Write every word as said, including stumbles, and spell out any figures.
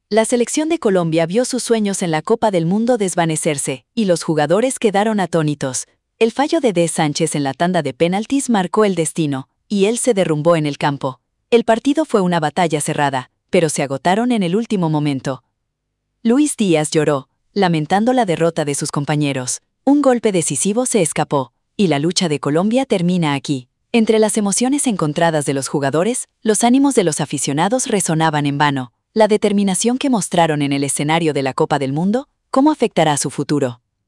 La selección de Colombia vio sus sueños en la Copa del Mundo desvanecerse, y los jugadores quedaron atónitos. El fallo de De Sánchez en la tanda de penaltis marcó el destino, y él se derrumbó en el campo. El partido fue una batalla cerrada, pero se agotaron en el último momento. Luis Díaz lloró, lamentando la derrota de sus compañeros. Un golpe decisivo se escapó, y la lucha de Colombia termina aquí. Entre las emociones encontradas de los jugadores, los ánimos de los aficionados resonaban en vano. La determinación que mostraron en el escenario de la Copa del Mundo, ¿cómo afectará su futuro?